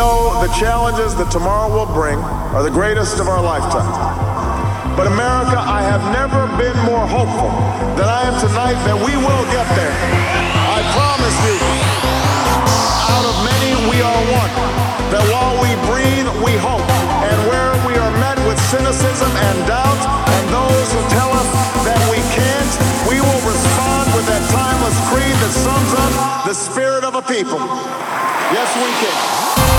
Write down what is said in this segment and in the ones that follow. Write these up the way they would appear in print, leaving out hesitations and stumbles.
know the challenges that tomorrow will bring are the greatest of our lifetime. But America, I have never been more hopeful than I am tonight that we will get there. I promise you, out of many we are one, that while we breathe, we hope. And where we are met with cynicism and doubt, and those who tell us that we can't, we will respond with that timeless creed that sums up the spirit of a people. Yes, we can.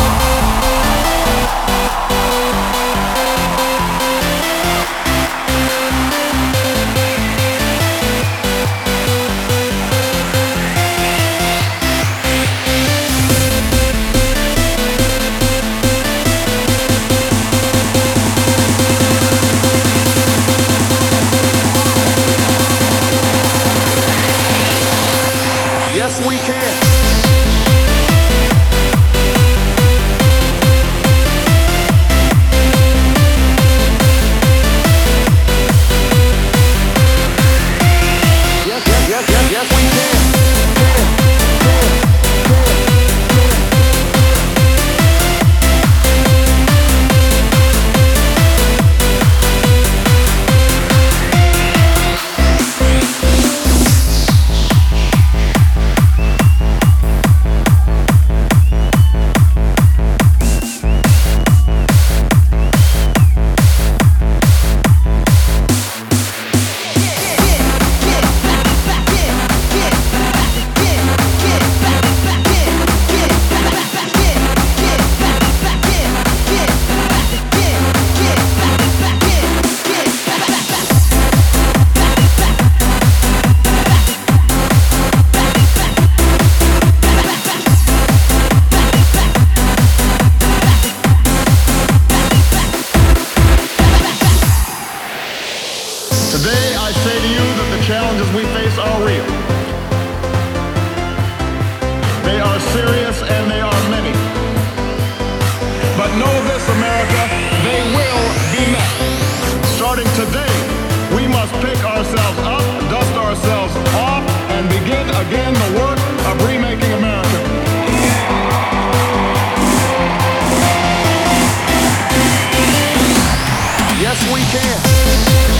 Yes, we can. Today, I say to you that the challenges we face are real. They are serious and they are many. But know this, America, they will be met. Starting today, we must pick ourselves up, dust ourselves off, and begin again the work of remaking America. Yes, we can.